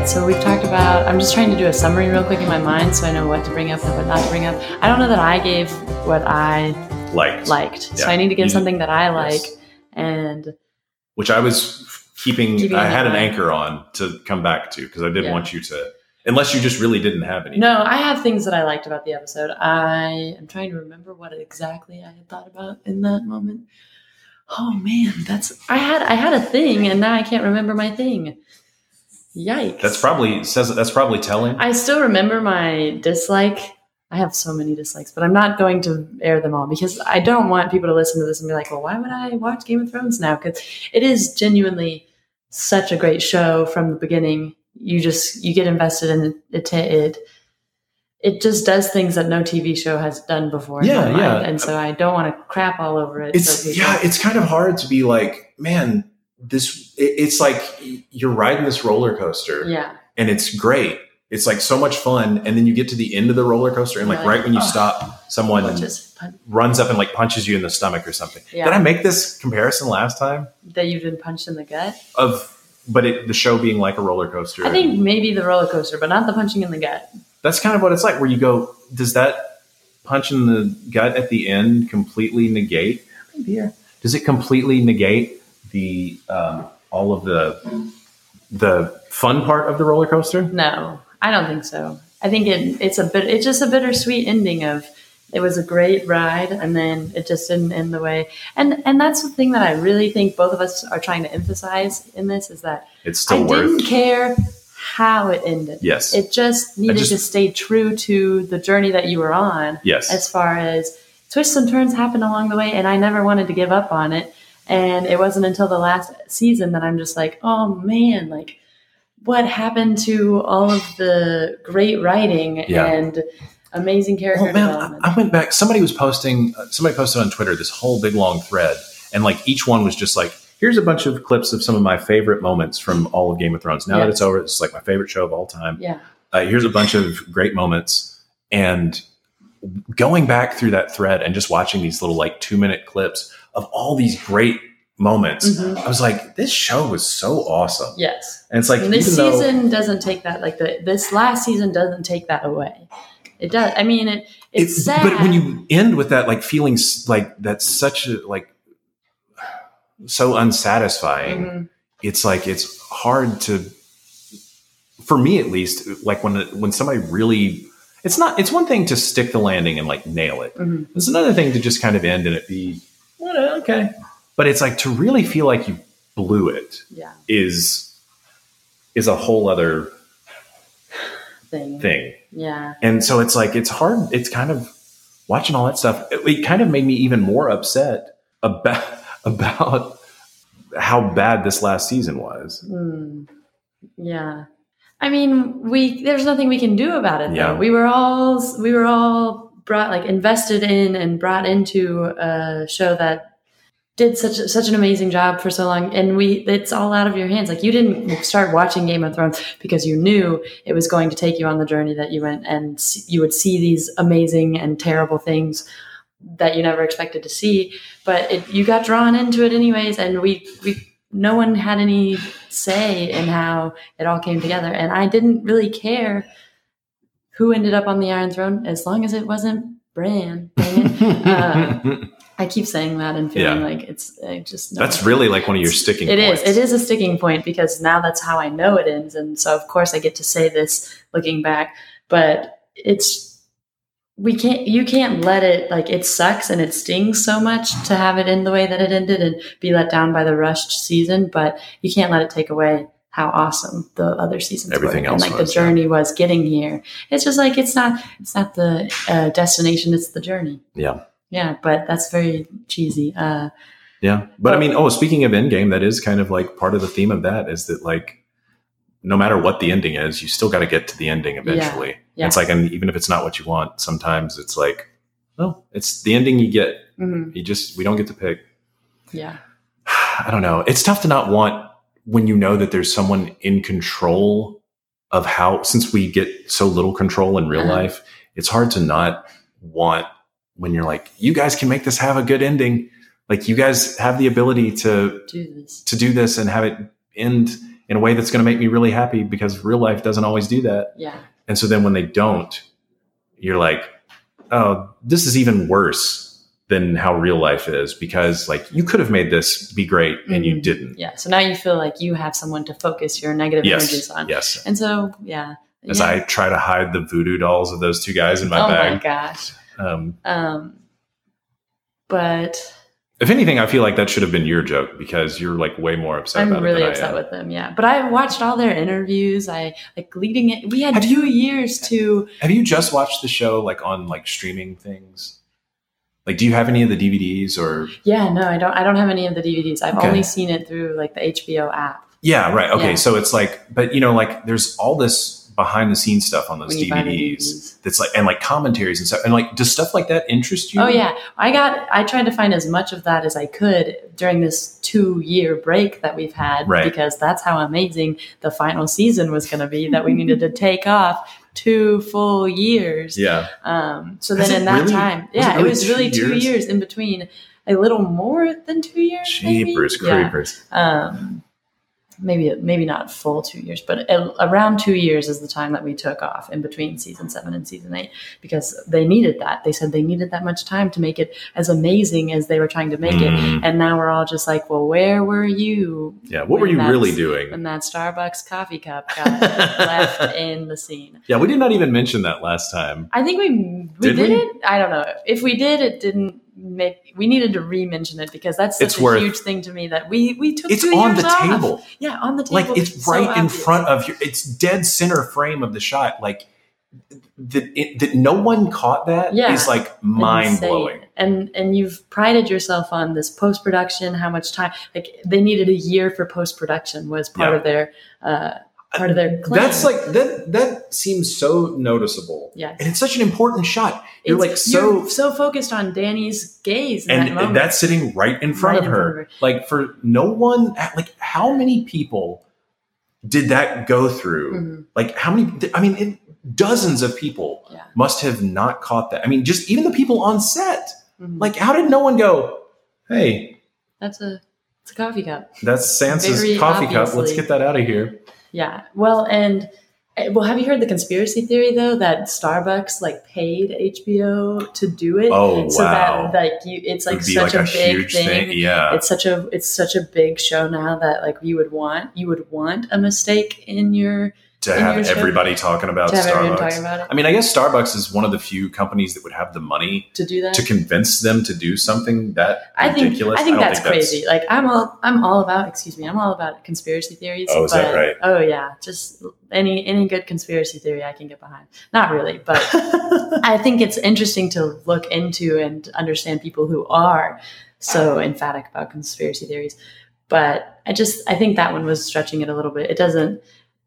right, so we've talked about, I'm just trying to do a summary real quick in my mind so I know what to bring up and what not to bring up. I don't know that I gave what I liked. Yeah. So I need to give something that I like. Yes. And which I was keeping I had an anchor on to come back to because I didn't want you to, unless you just really didn't have any. No, I have things that I liked about the episode. I am trying to remember what exactly I had thought about in that moment. Oh man, I had a thing and now I can't remember my thing. Yikes. That's probably telling. I still remember my dislike. I have so many dislikes, but I'm not going to air them all because I don't want people to listen to this and be like, well, why would I watch Game of Thrones now? Because it is genuinely such a great show from the beginning. You get invested in it. It just does things that no TV show has done before. Yeah. And so I don't want to crap all over it. It's kind of hard to be like, man, it's like you're riding this roller coaster. Yeah. And it's great. It's like so much fun. And then you get to the end of the roller coaster and like right when you stop, someone runs up and like punches you in the stomach or something. Yeah. Did I make this comparison last time? That you've been punched in the gut? The show being like a roller coaster. I think maybe the roller coaster, but not the punching in the gut. That's kind of what it's like where you go, does that punch in the gut at the end completely negate? Does it completely negate the all of the fun part of the roller coaster? No, I don't think so. I think it's just a bittersweet ending of it was a great ride and then it just didn't end the way. And that's the thing that I really think both of us are trying to emphasize in this is that it's still didn't care how it ended. Yes. It just needed to stay true to the journey that you were on. Yes. As far as twists and turns happened along the way and I never wanted to give up on it. And it wasn't until the last season that I'm just like, oh man, like what happened to all of the great writing and amazing character development? I went back. Somebody posted on Twitter this whole big long thread. And like each one was just like, here's a bunch of clips of some of my favorite moments from all of Game of Thrones. Now that it's over, it's like my favorite show of all time. Yeah. Here's a bunch of great moments. And going back through that thread and just watching these little like 2-minute clips of all these great moments, I was like, this show was so awesome. Yes. And it's like, this season doesn't take that, like this last season doesn't take that away. It does. I mean, it's sad. But when you end with that, like feelings like that's such a, like, so unsatisfying. It's like, it's hard to, for me at least, like when somebody really, it's one thing to stick the landing and like nail it. It's another thing to just kind of end and it be, okay. But it's like to really feel like you blew it is a whole other thing. Yeah. And so it's like, it's hard. It's kind of watching all that stuff. It kind of made me even more upset about how bad this last season was. Yeah. I mean, there's nothing we can do about it though. We were all brought, like invested in and brought into a show that did such an amazing job for so long, and it's all out of your hands. Like you didn't start watching Game of Thrones because you knew it was going to take you on the journey that you went, and you would see these amazing and terrible things that you never expected to see. But you got drawn into it anyways, and no one had any say in how it all came together. And I didn't really care who ended up on the Iron Throne as long as it wasn't Bran. I keep saying that and feeling like it's just... That's really like one of your sticking points. It is a sticking point because now that's how I know it ends. And so, of course, I get to say this looking back. But you can't let it... Like, it sucks and it stings so much to have it end the way that it ended and be let down by the rushed season. But you can't let it take away how awesome the other seasons Everything were. else and like the journey was getting here. It's just like, it's not the destination, it's the journey. Yeah. Yeah, but that's very cheesy. But I mean, speaking of Endgame, that is kind of like part of the theme of that is that like, no matter what the ending is, you still got to get to the ending eventually. Yeah. It's like, and even if it's not what you want, sometimes it's like, well, it's the ending you get. We don't get to pick. Yeah. I don't know. It's tough to not want when you know that there's someone in control of since we get so little control in real life, it's hard to not want when you're like, you guys can make this have a good ending. Like you guys have the ability to do this and have it end in a way that's going to make me really happy, because real life doesn't always do that. Yeah. And so then when they don't, you're like, oh, this is even worse than how real life is, because like you could have made this be great and you didn't. Yeah. So now you feel like you have someone to focus your negative energies on. Yes. And so, yeah. As I try to hide the voodoo dolls of those two guys in my bag. Oh my gosh. But if anything, I feel like that should have been your joke, because you're like way more upset about it. I'm really upset with them. Yeah. But I watched all their interviews. I like leading it. We had 2 years to. Have you just watched the show like on like streaming things? Like, do you have any of the DVDs or? Yeah, no, I don't have any of the DVDs. I've only seen it through like the HBO app. Yeah. Right. Okay. Yeah. So it's like, but you know, like there's all this behind the scenes stuff on those DVDs that's like, and like commentaries and stuff, and like, does stuff like that interest you? Oh yeah. I tried to find as much of that as I could during this 2-year break that we've had, because that's how amazing the final season was going to be, that we needed to take off 2 full years. Yeah. So then in that time, it was really 2 years in between, a little more than 2 years. Jeepers creepers. Maybe not full 2 years, but around 2 years is the time that we took off in between season 7 and season 8, because they needed that. They said they needed that much time to make it as amazing as they were trying to make it. And now we're all just like, well, where were you? Yeah. What were you really doing when that Starbucks coffee cup got left in the scene? Yeah. We did not even mention that last time. I think we didn't. I don't know. If we did, it didn't. We needed to re-mention it, because that's such a huge thing to me that we took 2 years off. It's on the table. Yeah, on the table. Like it's right in front of you. It's dead center frame of the shot. Like that no one caught that is like mind blowing. And you've prided yourself on this post-production, how much time, like they needed a year for post-production was part of their claim. That's like that seems so noticeable. Yes. And it's such an important shot. You're so focused on Danny's gaze in that moment. And that's sitting right in front of her. Like for no one, like how many people did that go through? Mm-hmm. Like how many, dozens of people must have not caught that. I mean, just even the people on set, like how did no one go, hey, it's a coffee cup. That's Sansa's coffee cup. Let's get that out of here. Yeah. Well, have you heard the conspiracy theory though that Starbucks like paid HBO to do it? Oh, so wow. That it's like such a big thing. Yeah. It's such a big show now that like you would want a mistake in your to have everybody talking about Starbucks. About I mean, I guess Starbucks is one of the few companies that would have the money to do that, to convince them to do something that ridiculous. I think that's crazy. Like I'm all about conspiracy theories. Oh, is that right? Oh yeah, just any good conspiracy theory I can get behind. Not really, but I think it's interesting to look into and understand people who are so emphatic about conspiracy theories. But I think that one was stretching it a little bit. It doesn't.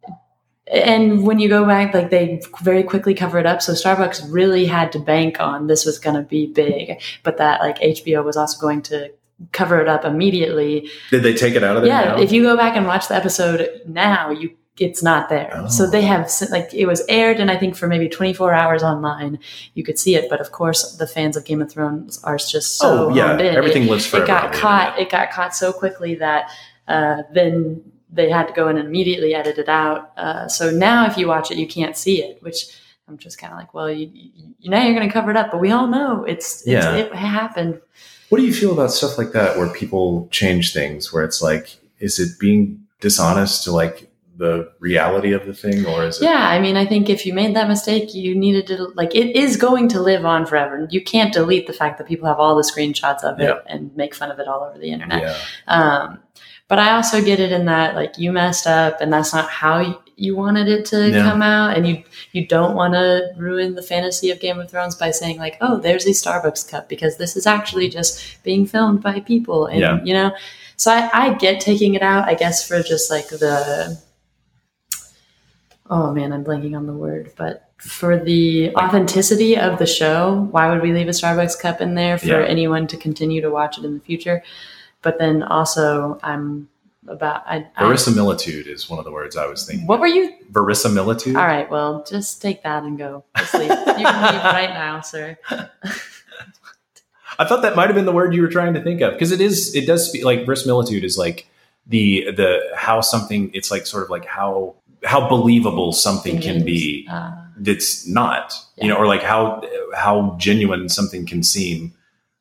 And when you go back, like they very quickly cover it up. So Starbucks really had to bank on this was going to be big, but that like HBO was also going to cover it up immediately. Did they take it out of there? Yeah. Now? If you go back and watch the episode now, it's not there. Oh. So they have like, it was aired and I think for maybe 24 hours online, you could see it. But of course the fans of Game of Thrones are just so honed in. Everything lives forever. It got caught so quickly that then they had to go in and immediately edit it out. So now if you watch it, you can't see it, which I'm just kind of like, well, now you're going to cover it up, but we all know it happened. What do you feel about stuff like that where people change things, where it's like, is it being dishonest to like the reality of the thing, or is it? Yeah. I mean, I think if you made that mistake, you needed to like, it is going to live on forever. You can't delete the fact that people have all the screenshots of it and make fun of it all over the internet. Yeah. But I also get it in that like you messed up and that's not how you wanted it to come out. And you don't want to ruin the fantasy of Game of Thrones by saying like, oh, there's a Starbucks cup, because this is actually just being filmed by people. And, you know, so I get taking it out, I guess, for just like oh man, I'm blanking on the word, but for the authenticity of the show, why would we leave a Starbucks cup in there for anyone to continue to watch it in the future? But then also verisimilitude is one of the words I was thinking. What were you? Verisimilitude. All right. Well, just take that and go to sleep. You can leave right now, sir. I thought that might've been the word you were trying to think of. Because it does speak like verisimilitude is like the how something, it's like sort of like how believable something can be that's not, or like how genuine something can seem.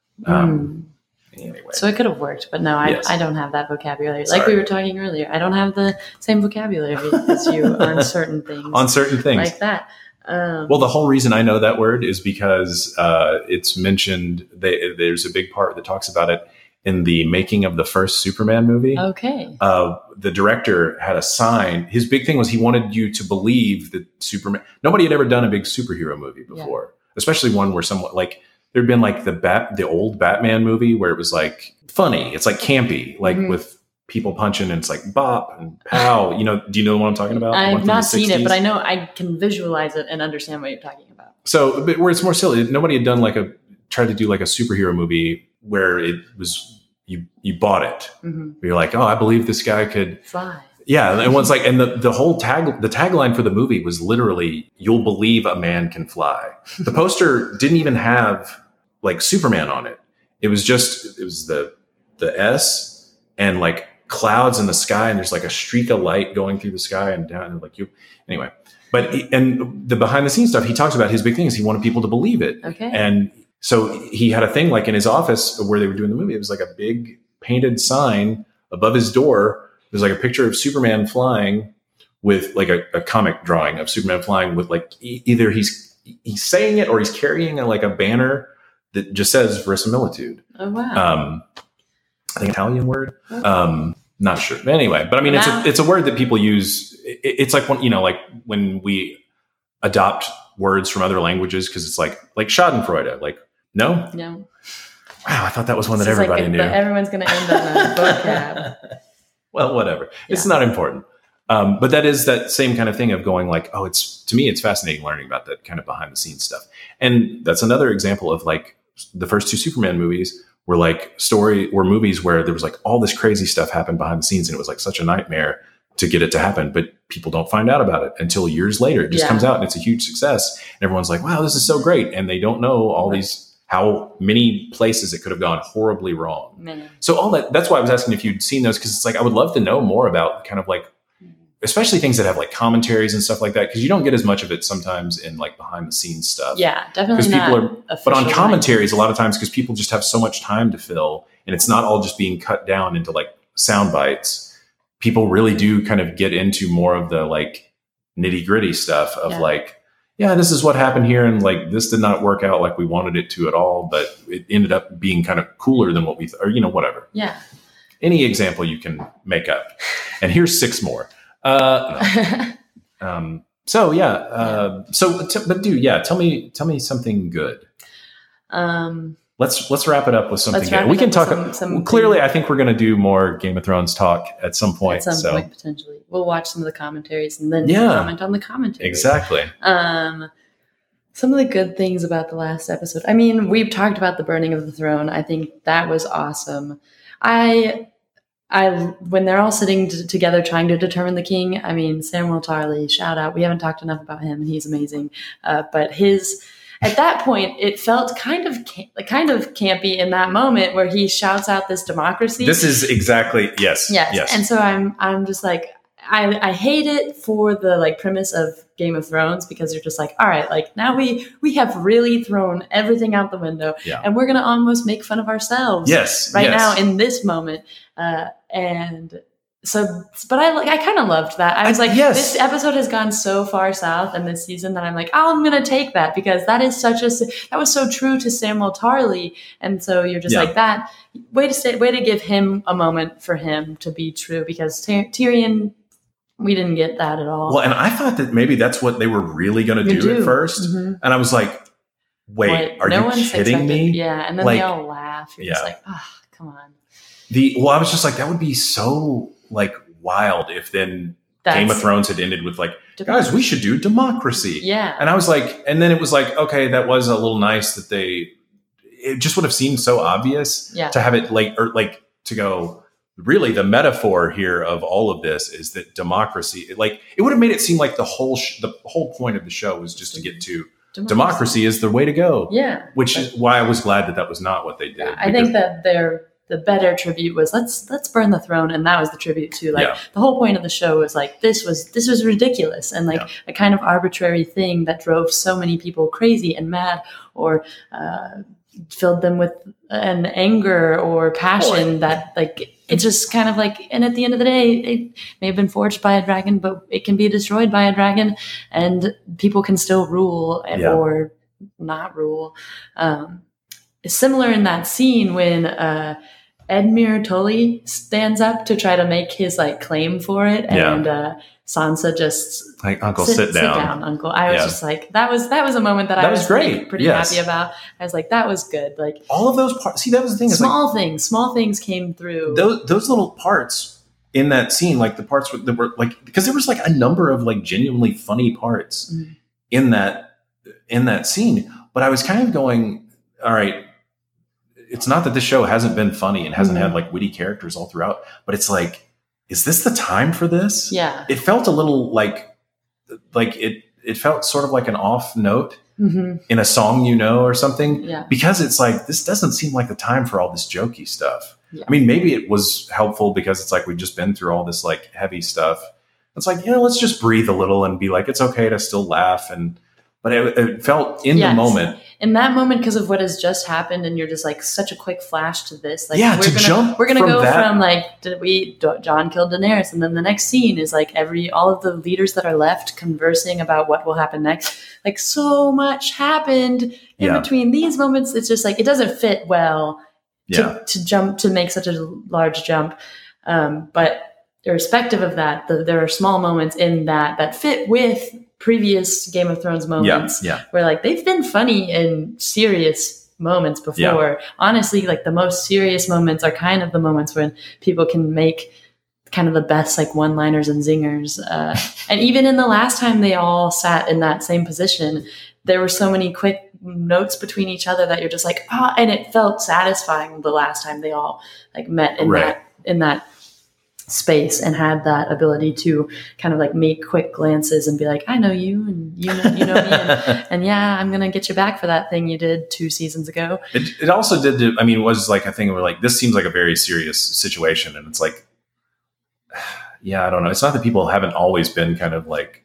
Anyway. So it could have worked, but no, I don't have that vocabulary. Sorry. Like we were talking earlier, I don't have the same vocabulary as you on certain things. On certain things. Like that. Well, the whole reason I know that word is because it's mentioned, there's a big part that talks about it in the making of the first Superman movie. Okay. The director had a sign. His big thing was he wanted you to believe that Superman, nobody had ever done a big superhero movie before, especially one where someone like, there'd been like the old Batman movie where it was like funny. It's like campy, like with people punching and it's like bop and pow. Do you know what I'm talking about? I've not seen it, but I know I can visualize it and understand what you're talking about. So, but where it's more silly, nobody had done tried to do like a superhero movie where it was, you bought it. You're like, oh, I believe this guy could fly. Yeah. And one's like, and the whole tagline for the movie was literally, you'll believe a man can fly. The poster didn't even have like Superman on it. It was the S and like clouds in the sky. And there's like a streak of light going through the sky and down and anyway, but and the behind the scenes stuff, he talks about his big thing is he wanted people to believe it. Okay. And so he had a thing like in his office where they were doing the movie. It was like a big painted sign above his door. There's like a picture of Superman flying with like a comic drawing of Superman flying with like either he's saying it or he's carrying like a banner that just says verisimilitude. Oh, wow. I think Italian word. Not sure. But anyway, but I mean, it's a word that people use. It's like when we adopt words from other languages, because it's like Schadenfreude. Like, no. Wow. I thought that was one that everybody knew. Everyone's going to end on a vocab. Well, whatever. Yeah. It's not important. But that is that same kind of thing of going like, oh, to me, it's fascinating learning about that kind of behind the scenes stuff. And that's another example of like the first two Superman movies were movies where there was like all this crazy stuff happened behind the scenes. And it was like such a nightmare to get it to happen, but people don't find out about it until years later. It just comes out and it's a huge success. And everyone's like, wow, this is so great. And they don't know all how many places it could have gone horribly wrong. Man. So all that's why I was asking if you'd seen those, because it's like I would love to know more about kind of like, especially things that have like commentaries and stuff like that, because you don't get as much of it sometimes in like behind the scenes stuff. Yeah, definitely not. But on commentaries, a lot of times, because people just have so much time to fill, and it's not all just being cut down into like sound bites. People really do kind of get into more of the like nitty gritty stuff of like, yeah, this is what happened here. And like, this did not work out like we wanted it to at all, but it ended up being kind of cooler than what we thought, or, whatever. Yeah. Any example you can make up. And here's 6 more. No. Tell me something good. Let's wrap it up with something good. We can talk. Clearly, I think we're going to do more Game of Thrones talk at some point. At some point, potentially. We'll watch some of the commentaries and then comment on the commentaries. Exactly. Some of the good things about the last episode. I mean, we've talked about the burning of the throne. I think that was awesome. When they're all sitting together trying to determine the king, I mean, Samuel Tarly, shout out. We haven't talked enough about him, and he's amazing. But at that point, it felt kind of campy in that moment where he shouts out this democracy. This is exactly yes. And so I'm just like, I hate it for the like premise of Game of Thrones, because you're just like, all right, like now we have really thrown everything out the window, and we're gonna almost make fun of ourselves. Now in this moment, and so, but I kind of loved that. I was like, this episode has gone so far south in this season that I'm like, oh, I'm gonna take that, because that is that was so true to Samuel Tarly, and so you're just like that way to give him a moment for him to be true, because Tyrion. We didn't get that at all. Well, and I thought that maybe that's what they were really going to do at first. Mm-hmm. And I was like, wait, are you kidding me? Yeah. And then they all laugh. You're just like, oh, come on. I was just like, that would be so like wild if then Game of Thrones had ended with like, guys, we should do democracy. Yeah. And I was like, and then it was like, okay, that was a little nice that it just would have seemed so obvious to have it to go, really, the metaphor here of all of this is that democracy, it would have made it seem like the whole point of the show was just to get to democracy is the way to go. Yeah. Which is why I was glad that was not what they did. I think that the better tribute was let's burn the throne, and that was the tribute to like the whole point of the show was like this was ridiculous and like a kind of arbitrary thing that drove so many people crazy and mad or filled them with an anger or passion that like it's just kind of like, and at the end of the day, it may have been forged by a dragon, but it can be destroyed by a dragon, and people can still rule or not rule. Similar in that scene when Edmure Tully stands up to try to make his like claim for it, and Sansa just like, Uncle, sit down, Uncle. I was just like, that was a moment that I was great. Pretty happy about. I was like, that was good. Like all of those parts. See, that was the thing. Small things came through. Those little parts in that scene, like the parts that were like, because there was like a number of like genuinely funny parts in that scene. But I was kind of going, all right, it's not that this show hasn't been funny and hasn't had like witty characters all throughout, but it's like, is this the time for this? Yeah. It felt a little like it felt sort of like an off note in a song, or something. Yeah. Because it's like, this doesn't seem like the time for all this jokey stuff. Yeah. I mean, maybe it was helpful because it's like, we've just been through all this like heavy stuff. It's like, let's just breathe a little and be like, it's okay to still laugh. But it felt in the moment. In that moment, because of what has just happened, and you're just like such a quick flash to this. Like, we're gonna go from like, Jon killed Daenerys, and then the next scene is like all of the leaders that are left conversing about what will happen next. Like so much happened in between these moments. It's just like it doesn't fit well to make such a large jump. But irrespective of that, there are small moments in that fit with previous Game of Thrones moments where like they've been funny in serious moments before. Yeah. Honestly, like the most serious moments are kind of the moments when people can make kind of the best like one-liners and zingers. And even in the last time they all sat in that same position, there were so many quick notes between each other that you're just like, and it felt satisfying the last time they all like met in that space and had that ability to kind of like make quick glances and be like, I know you and you know me and I'm gonna get you back for that thing you did 2 seasons ago. It also did it was like a thing where like this seems like a very serious situation, and it's like I don't know, it's not that people haven't always been kind of like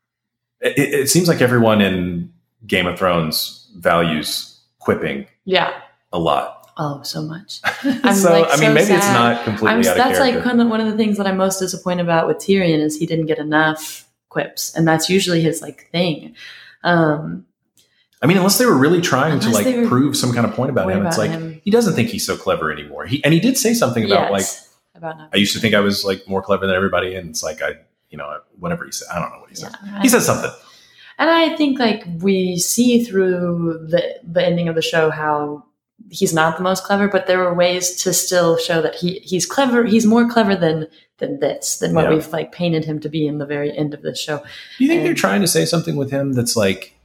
it seems like everyone in Game of Thrones values quipping a lot. Oh, so much. Maybe sad. It's not completely out of that's character. like one of the things that I'm most disappointed about with Tyrion is he didn't get enough quips, and that's usually his like thing. Unless they were really trying to like prove some kind of point about him, it's like he doesn't think he's so clever anymore. He did say something about I used to think I was like more clever than everybody, and it's like whatever he said. I don't know what he said. He said something. And I think like we see through the ending of the show how he's not the most clever, but there were ways to still show that he's clever. He's more clever than what we've like painted him to be in the very end of this show. Do you think they're trying to say something with him that's like,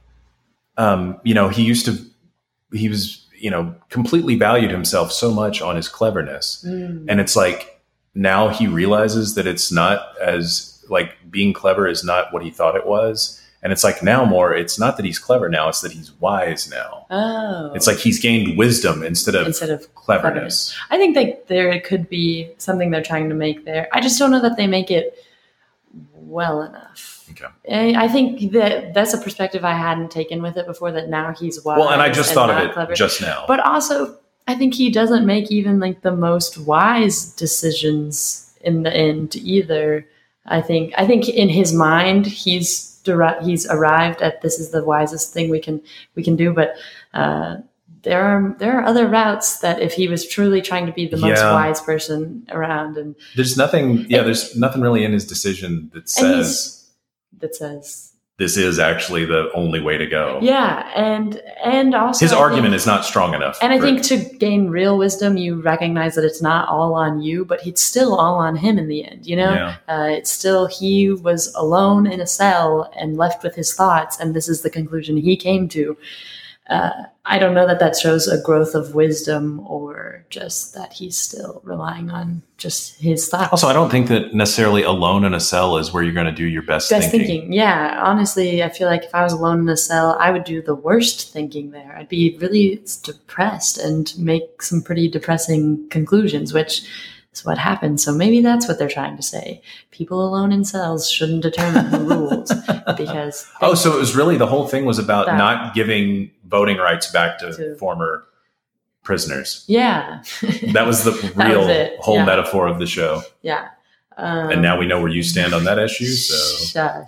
he was completely valued himself so much on his cleverness, and it's like now he realizes that it's not as like being clever is not what he thought it was. And it's like now it's not that he's clever now, it's that he's wise now. Oh. It's like he's gained wisdom instead of cleverness. I think that there could be something they're trying to make there. I just don't know that they make it well enough. Okay. I think that's a perspective I hadn't taken with it before, that now he's wise. Well, and I just thought of it clever. Just now. But also, I think he doesn't make even like the most wise decisions in the end either. I think in his mind, he's arrived at this is the wisest thing we can do, but there are other routes that if he was truly trying to be the most wise person around, and there's nothing really in his decision that says this is actually the only way to go. Yeah. And also his argument is not strong enough. And I think to gain real wisdom, you recognize that it's not all on you, but it's still all on him in the end. It's still, he was alone in a cell and left with his thoughts. And this is the conclusion he came to. I don't know that shows a growth of wisdom or just that he's still relying on just his thoughts. Also, I don't think that necessarily alone in a cell is where you're going to do your best thinking. Yeah. Honestly, I feel like if I was alone in a cell, I would do the worst thinking there. I'd be really depressed and make some pretty depressing conclusions, which is what happens. So maybe that's what they're trying to say. People alone in cells shouldn't determine the rules because... so it was really, the whole thing was about not giving voting rights back to former prisoners. Yeah. That was the whole metaphor of the show. Yeah. And now we know where you stand on that issue. So,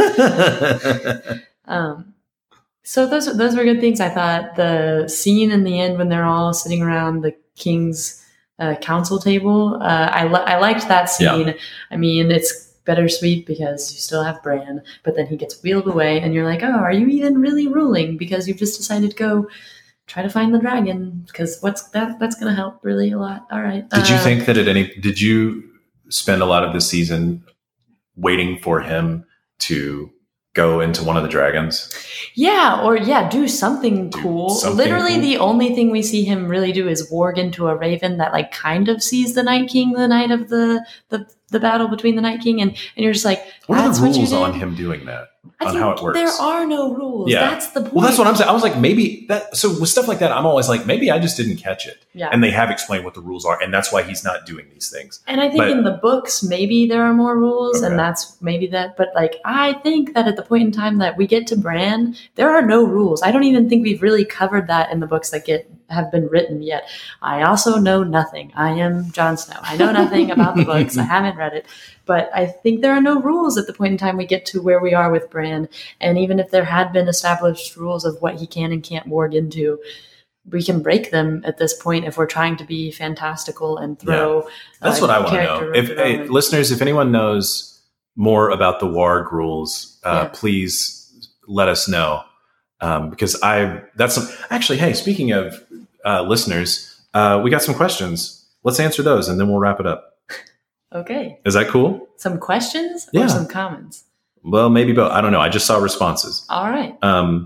so those were good things. I thought the scene in the end when they're all sitting around the king's council table, I liked that scene. Yeah. I mean, it's bittersweet because you still have Bran, but then he gets wheeled away and you're like, oh, are you even really ruling? Because you've just decided to go try to find the dragon, because that's going to help really a lot. All right. Did you think that did you spend a lot of the season waiting for him to go into one of the dragons? Yeah, do something cool. Literally, the only thing we see him really do is warg into a raven that like kind of sees the Night King the night of the battle between the Night King, and you're just like, what are the rules on him doing that? On how it works? There are no rules. Yeah. That's the point. Well, that's what I'm saying. I was like, maybe that. So with stuff like that, I'm always like, maybe I just didn't catch it. Yeah. And they have explained what the rules are, and that's why he's not doing these things. And I think in the books, maybe there are more rules, and that's maybe that. But like, I think that at the point in time that we get to Bran, there are no rules. I don't even think we've really covered that in the books that have been written yet. I also know nothing. I am Jon Snow. I know nothing about the books. I haven't read it. But I think there are no rules at the point in time we get to where we are with Bran. And even if there had been established rules of what he can and can't warg into, we can break them at this point if we're trying to be fantastical and throw. That's what I want to know. If listeners, if anyone knows more about the warg rules, please let us know. Because actually, hey, speaking of listeners, we got some questions. Let's answer those and then we'll wrap it up. Okay. Is that cool? Some questions or some comments? Well, maybe both. I don't know. I just saw responses. All right.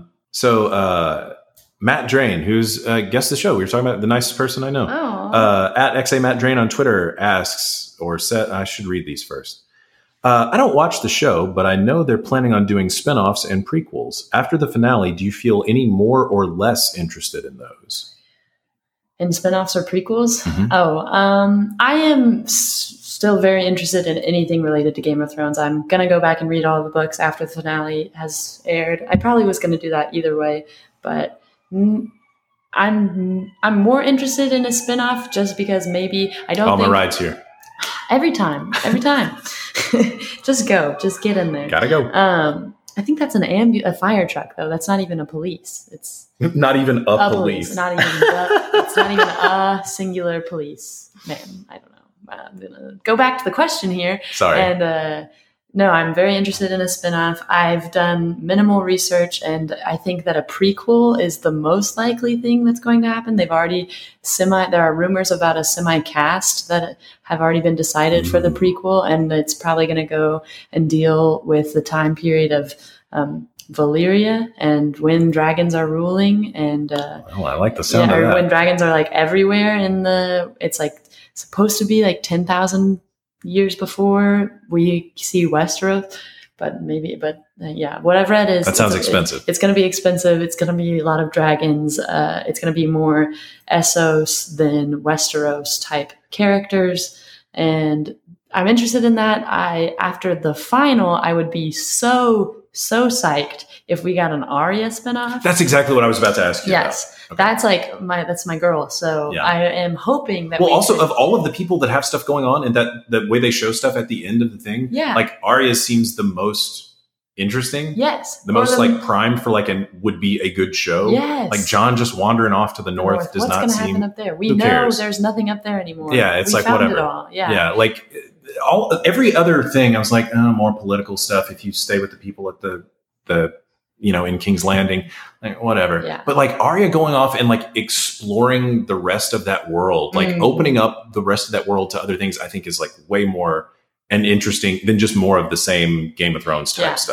So Matt Drain, who's guest of the show, we were talking about the nicest person I know. Oh. At XA Matt Drain on Twitter asks, or said, I should read these first. I don't watch the show, but I know they're planning on doing spinoffs and prequels. After the finale, do you feel any more or less interested in those? In spinoffs or prequels? Mm-hmm. I am still very interested in anything related to Game of Thrones. I'm going to go back and read all the books after the finale has aired. I probably was going to do that either way, but I'm more interested in a spinoff just because maybe I don't all my rides here. Every time. Just get in there. Gotta go. I think that's a fire truck though. That's not even a police. It's not even a police. It's not even a singular police. Man, I don't know. I'm gonna go back to the question here. Sorry. And no, I'm very interested in a spinoff. I've done minimal research, and I think that a prequel is the most likely thing that's going to happen. They've already there are rumors about a semi-cast that have already been decided for the prequel, and it's probably going to go and deal with the time period of Valyria and when dragons are ruling. And I like the sound of that. When dragons are like everywhere it's like supposed to be like 10,000 years before we see Westeros, but what I've read is that sounds expensive. It's going to be expensive. It's going to be a lot of dragons. It's going to be more Essos than Westeros type characters, and I'm interested in that. After the final, I would be so psyched if we got an Arya spinoff. That's exactly what I was about to ask you. Yes. Okay. That's my girl. So I am hoping that. Well, also of all of the people that have stuff going on and that the way they show stuff at the end of the thing, like Arya seems the most interesting. Yes. The most like primed for would be a good show. Yes. Like Jon just wandering off to the north does not seem. What's going to happen up there? We know there's nothing up there anymore. Yeah, it's like whatever. It all. Yeah. Yeah, like every other thing, I was like, more political stuff. If you stay with the people at the in King's Landing, like whatever. Yeah. But like Arya going off and like exploring the rest of that world, like opening up the rest of that world to other things, I think is like way more and interesting than just more of the same Game of Thrones type stuff.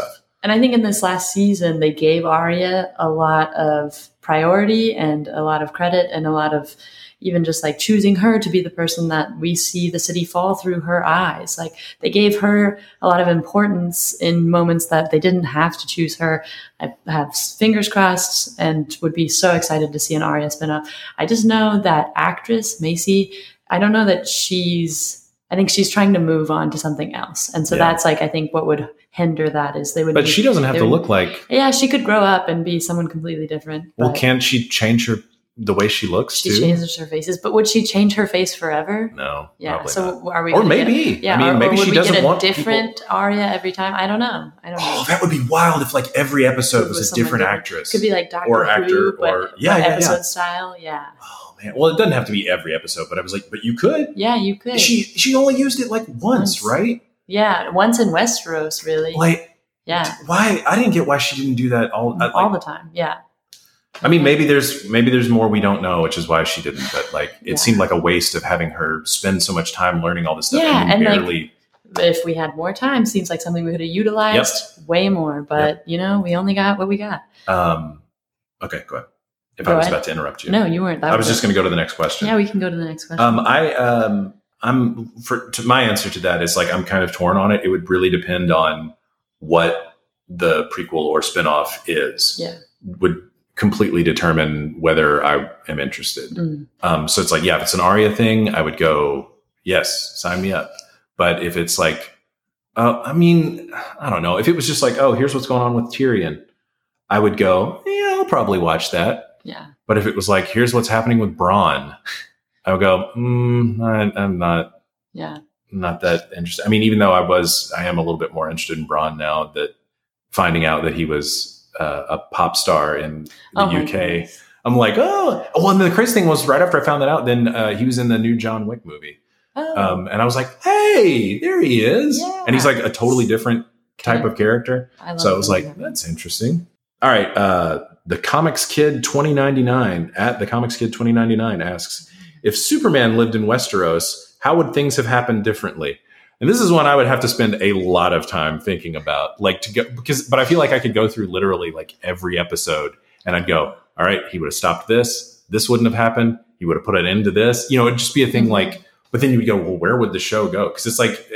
And I think in this last season, they gave Arya a lot of priority and a lot of credit and a lot of even just like choosing her to be the person that we see the city fall through her eyes. Like they gave her a lot of importance in moments that they didn't have to choose her. I have fingers crossed and would be so excited to see an Arya spinoff. I just know that actress Macy, I don't know that I think she's trying to move on to something else. And so that's like, I think what would hinder that is But she doesn't have to look like. Yeah, she could grow up and be someone completely different. Well, can't she change the way she looks too? She changes her faces, but would she change her face forever? No. Yeah. So not. Are we? Or maybe. I mean, maybe she doesn't want different Arya every time. I don't know. Oh, that would be wild if like every episode was a different actress. Could be like Doctor or Who, actor, but episode style. Yeah. Oh man. Well, it doesn't have to be every episode, but I was like, but you could. Yeah, you could. She only used it like once, right? Yeah, once in Westeros, really. Like. Yeah. Why? I didn't get why she didn't do that all the time. Yeah. I mean, maybe there's more we don't know, which is why she didn't. But like, it seemed like a waste of having her spend so much time learning all this stuff. Yeah, and barely. Like, if we had more time, seems like something we could have utilized way more. But we only got what we got. Okay, go ahead. I was about to interrupt you. No, you weren't. I was just going to go to the next question. Yeah, we can go to the next question. My answer to that is like I'm kind of torn on it. It would really depend on what the prequel or spinoff is. Yeah. Would completely determine whether I am interested. So it's like, if it's an Arya thing, I would go, yes, sign me up. But if it's like, I don't know. If it was just like, oh, here's what's going on with Tyrion, I would go, yeah, I'll probably watch that. Yeah. But if it was like, here's what's happening with Bronn, I would go, I'm not. Yeah. Not that interested. I mean, even though I am a little bit more interested in Bronn now that finding out that he was a pop star in the UK. I'm like, oh, well, and the crazy thing was right after I found that out, then he was in the new John Wick movie. And I was like, hey, there he is. Yeah. And he's like a totally different type of character. I was like, that's interesting. All right. The Comics Kid 2099 at the Comics Kid 2099 asks, if Superman lived in Westeros, how would things have happened differently? And this is one I would have to spend a lot of time thinking about, but I feel like I could go through literally like every episode and I'd go, all right, he would have stopped this. This wouldn't have happened. He would have put an end to this. It'd just be a thing like, but then you would go, well, where would the show go? Cause it's like,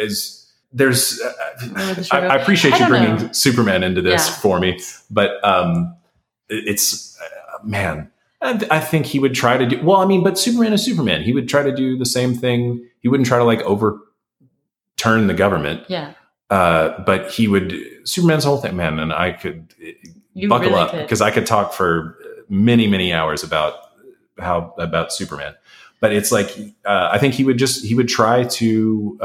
I appreciate you bringing Superman into this for me, but it's, man, I think he would try to do, but Superman is Superman. He would try to do the same thing. He wouldn't try to like overturn the government. Yeah. But Superman's whole thing, man. And I could buckle up because I could talk for many, many hours about Superman, but it's like, I think he would try to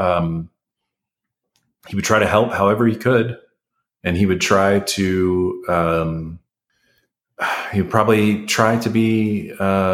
help however he could. And he would try to, he'd probably try to be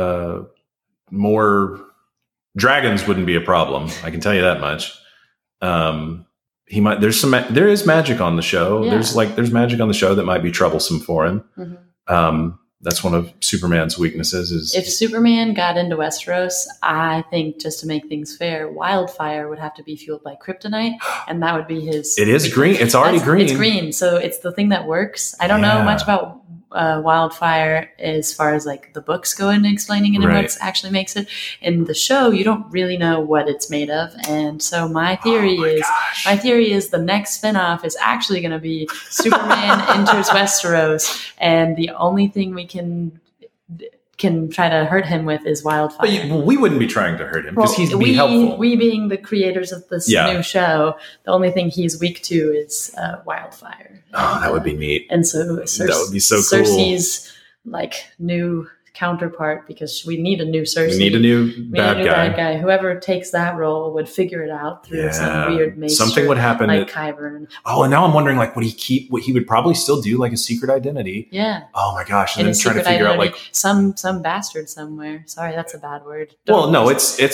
more. Dragons wouldn't be a problem. I can tell you that much. He might. There is magic on the show. Yeah. There's magic on the show that might be troublesome for him. Mm-hmm. That's one of Superman's weaknesses. Is if Superman got into Westeros, I think just to make things fair, wildfire would have to be fueled by kryptonite, and that would be his. It is green. It's already green. It's green, so it's the thing that works. I don't know much about wildfire as far as like the books go into explaining it and what actually makes it. In the show, you don't really know what it's made of, and so my theory is the next spinoff is actually going to be Superman enters Westeros, and the only thing we can try to hurt him with is wildfire. But we wouldn't be trying to hurt him because he's being helpful. We being the creators of this new show, the only thing he's weak to is wildfire. Oh, that would be neat. And so that would be so cool. Cersei's like new counterpart, because we need a new Cersei. We need a new bad guy. Whoever takes that role would figure it out through some weird mixture. Something would happen like Qyburn. Oh, and now I'm wondering, like, would he would probably still do like a secret identity? Yeah. Oh my gosh! And then trying to figure out like some bastard somewhere. Sorry, that's a bad word. Well, no, it's a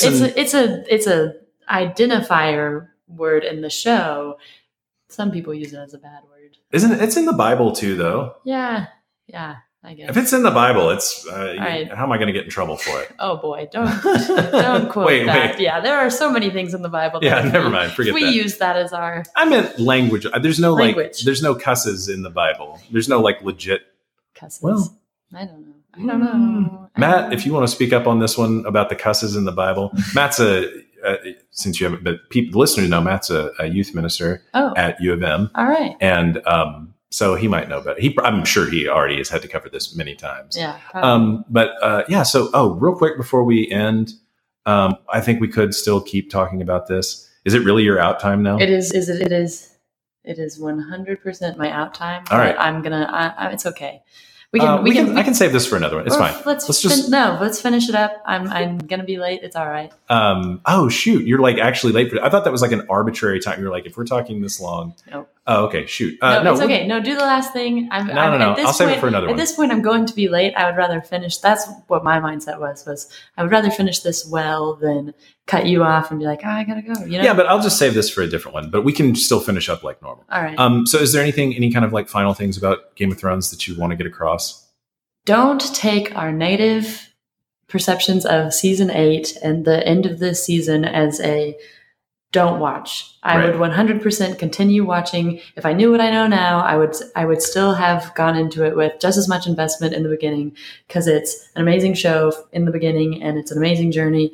identifier word in the show. Some people use it as a bad word. Isn't it? It's in the Bible too, though. Yeah. I guess. If it's in the Bible, it's right. How am I going to get in trouble for it? Oh boy, don't quote that. Wait. Yeah, there are so many things in the Bible. Never mind. Forget that. We use that as our. I meant language. There's no there's no cusses in the Bible. There's no legit cusses. Well, I don't know. Matt, if you want to speak up on this one about the cusses in the Bible, Matt's since you haven't, but listeners know Matt's a youth minister at U of M. All right, and so he might know better. I'm sure he already has had to cover this many times. Yeah. Probably. So, real quick before we end, I think we could still keep talking about this. Is it really your out time now? It is. It is 100% my out time. All right. I'm gonna. It's okay. I can save this for another one. It's fine. Let's finish it up. I'm gonna be late. It's all right. Oh shoot, you're actually late for. I thought that was an arbitrary time. You're if we're talking this long. Nope. Oh, okay. Shoot. No, it's okay. No, do the last thing. No. I'll save it for another one. At this point, I'm going to be late. I would rather finish. That's what my mindset was I would rather finish this well than cut you off and be like, I gotta go. Yeah, but I'll just save this for a different one. But we can still finish up like normal. All right. So is there any kind of final things about Game of Thrones that you want to get across? Don't take our negative perceptions of season 8 and the end of this season as a don't watch. I would 100% continue watching. If I knew what I know now, I would still have gone into it with just as much investment in the beginning because it's an amazing show in the beginning and it's an amazing journey.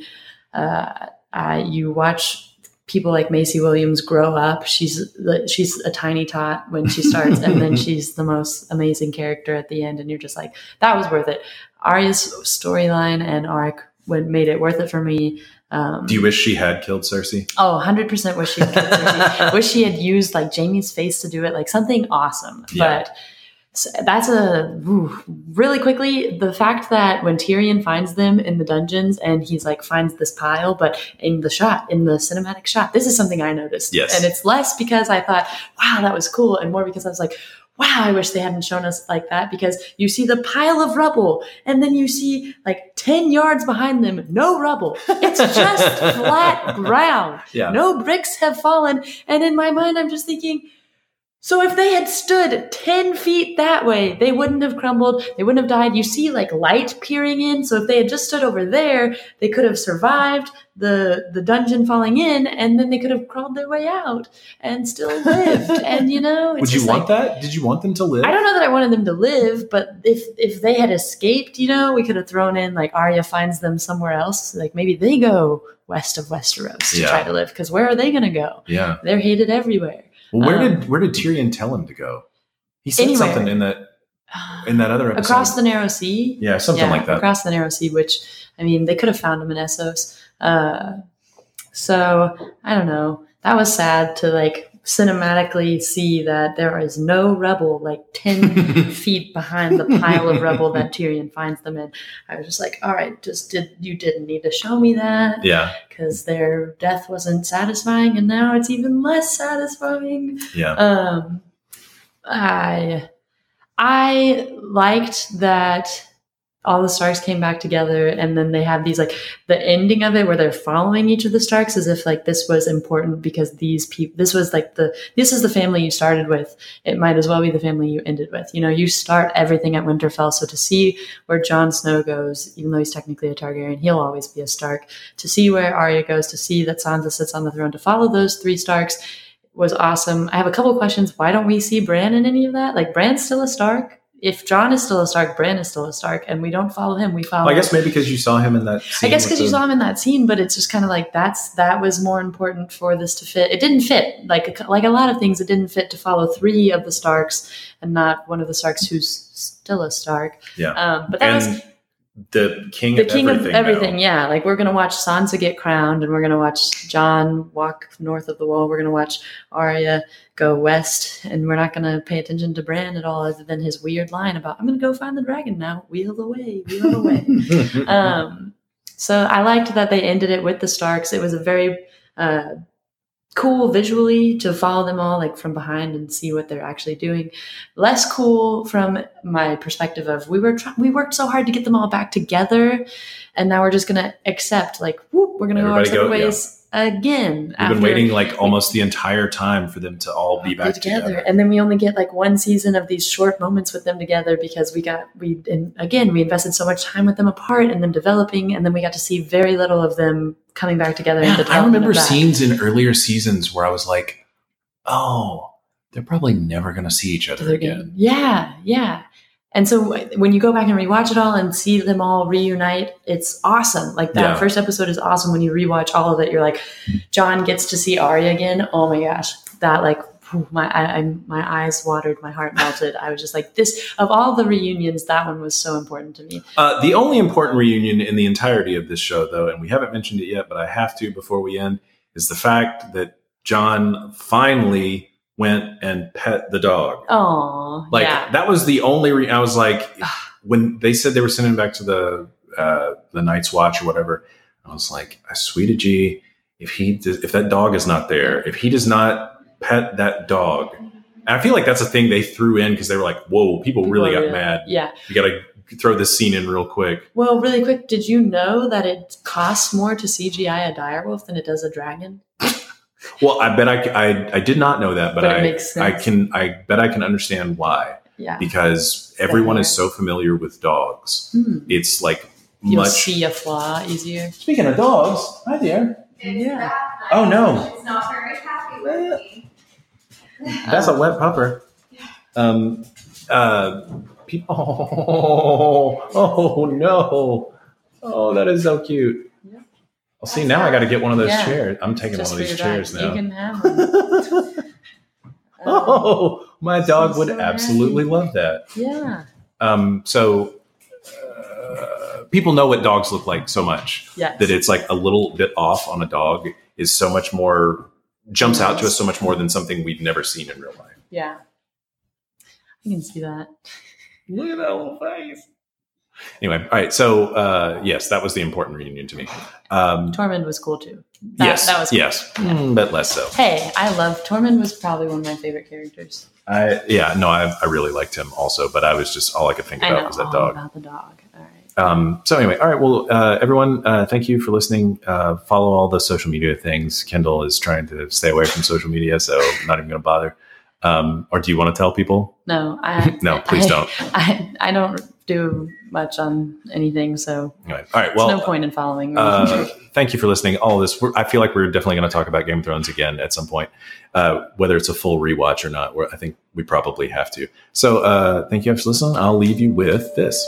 You watch people like Maisie Williams grow up. She's a tiny tot when she starts, and then she's the most amazing character at the end. And you're just like, that was worth it. Arya's storyline and arc made it worth it for me. Do you wish she had killed Cersei? Oh, 100% wish she had killed Cersei. Wish she had used Jaime's face to do it, something awesome. Yeah. But that's really quickly, the fact that when Tyrion finds them in the dungeons and he's finds this pile, but in the cinematic shot, this is something I noticed. Yes. And it's less because I thought, wow, that was cool, and more because I was like, wow, I wish they hadn't shown us like that, because you see the pile of rubble and then you see 10 yards behind them, no rubble. It's just flat ground. Yeah. No bricks have fallen. And in my mind, I'm just thinking, so if they had stood 10 feet that way, they wouldn't have crumbled. They wouldn't have died. You see light peering in. So if they had just stood over there, they could have survived the dungeon falling in, and then they could have crawled their way out and still lived. And would you want that? Did you want them to live? I don't know that I wanted them to live, but if they had escaped, we could have thrown in Arya finds them somewhere else. Maybe they go west of Westeros to try to live, because where are they going to go? Yeah, they're hated everywhere. Well, where did Tyrion tell him to go? He said something in that other episode. Across the Narrow Sea? Yeah, something like that. Across the Narrow Sea, which, they could have found him in Essos. So, I don't know. That was sad to, cinematically see that there is no rubble 10 feet behind the pile of rubble that Tyrion finds them in. I was just like, all right, you didn't need to show me that. Yeah. Because their death wasn't satisfying, and now it's even less satisfying. Yeah. I liked that all the Starks came back together, and then they have these the ending of it where they're following each of the Starks as if this was important because these people, this was this is the family you started with. It might as well be the family you ended with. You start everything at Winterfell. So to see where Jon Snow goes, even though he's technically a Targaryen, he'll always be a Stark. To see where Arya goes, to see that Sansa sits on the throne, to follow those 3 Starks was awesome. I have a couple of questions. Why don't we see Bran in any of that? Bran's still a Stark. If Jon is still a Stark, Bran is still a Stark, and we don't follow him. We follow. Well, I guess maybe because you saw him in that scene. I guess because you saw him in that scene, but it's just kind of that was more important for this to fit. It didn't fit. Like a lot of things, it didn't fit to follow 3 of the Starks and not one of the Starks who's still a Stark. Yeah. But that was the king of everything. Yeah. We're going to watch Sansa get crowned, and we're going to watch Jon walk north of the wall. We're going to watch Arya go west, and we're not going to pay attention to Bran at all, other than his weird line about, I'm going to go find the dragon now. Wheel away. So I liked that they ended it with the Starks. It was a very cool visually to follow them all from behind and see what they're actually doing. Less cool from my perspective of we worked so hard to get them all back together, and now we're just going to accept we're going to go our separate ways. again. We've been waiting like almost the entire time for them to all be back together. And then we only get like one season of these short moments with them together because we invested so much time with them apart and them developing, and then we got to see very little of them coming back together. Yeah, I remember scenes in earlier seasons where I was like, oh, they're probably never going to see each other again. Yeah, yeah. And so when you go back and rewatch it all and see them all reunite, it's awesome. Like that first episode is awesome. When you rewatch all of it, you're like, John gets to see Arya again. Oh my gosh, that like my eyes watered, my heart melted. I was just like, this of all the reunions, that one was so important to me. The only important reunion in the entirety of this show, though, and we haven't mentioned it yet, but I have to before we end, is the fact that John finally went and pet the dog. Oh, like that was the only. I was like, when they said they were sending him back to the Night's Watch or whatever, I was like, I swear to G, if that dog is not there, if he does not pet that dog, and I feel like that's a thing they threw in because they were like, whoa, people really got mad. Yeah, you got to throw this scene in real quick. Well, really quick, did you know that it costs more to CGI a direwolf than it does a dragon? Well, I bet I did not know that, but it makes sense. I bet I can understand why. Yeah. Because everyone is so familiar with dogs. It's like you'll see a flaw easier. Speaking of dogs, hi there. Yeah. Oh no. It's not very happy with me. That's a wet pupper. People. Oh no. Oh, that is so cute. Well, see, now I got to get one of those chairs. I'm taking one of these chairs now. You can have one. Oh, my dog would absolutely love that. Yeah. So people know what dogs look like so much that it's like a little bit off on a dog is so much more, jumps out to us so much more than something we've never seen in real life. Yeah. I can see that. Look at that little face. Anyway, all right. So, yes, that was the important reunion to me. Tormund was cool too. That was cool. Yes, but less so. Hey, I love Tormund. Was probably one of my favorite characters. I really liked him also, but I was just all I could think about was that dog. About the dog. All right. So anyway, all right. Well, everyone, thank you for listening. Follow all the social media things. Kendall is trying to stay away from social media, so I'm not even going to bother. Or do you want to tell people? No, no, please don't. I don't do much on anything, so anyway, all right. Well, there's no point in following me. Thank you for listening. All of this, I feel like we're definitely going to talk about Game of Thrones again at some point, whether it's a full rewatch or not. I think we probably have to. So, thank you for listening. I'll leave you with this.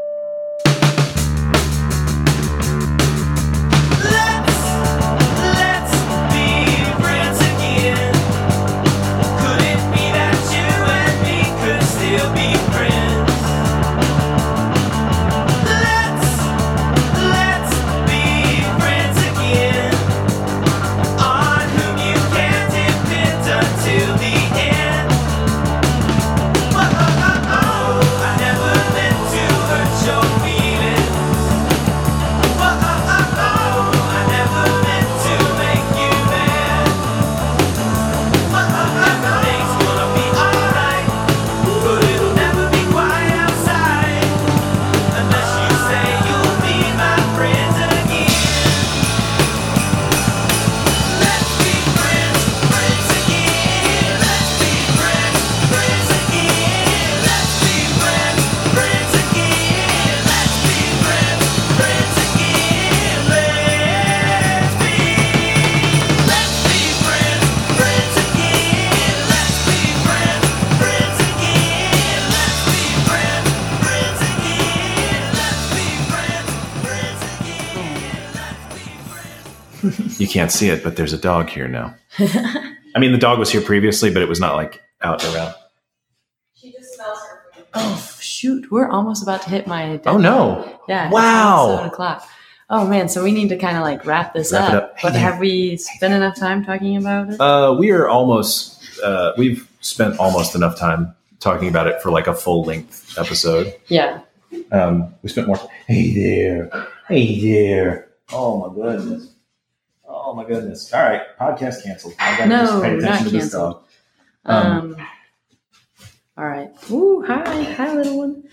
You can't see it, but there's a dog here now. I mean, the dog was here previously, but it was not like out and around. She just smells her food. Oh, shoot. We're almost about to hit my deadline. Oh, no. Yeah. Wow. It's 7:00. Oh, man. So we need to kind of like wrap this up. But have we spent enough time talking about it? We are almost, we've spent almost enough time talking about it for like a full length episode. Yeah. We spent more. Hey there. Hey there. Oh, my goodness. Oh my goodness! All right, podcast canceled. I gotta just pay attention to this dog. All right. Ooh, hi, little one.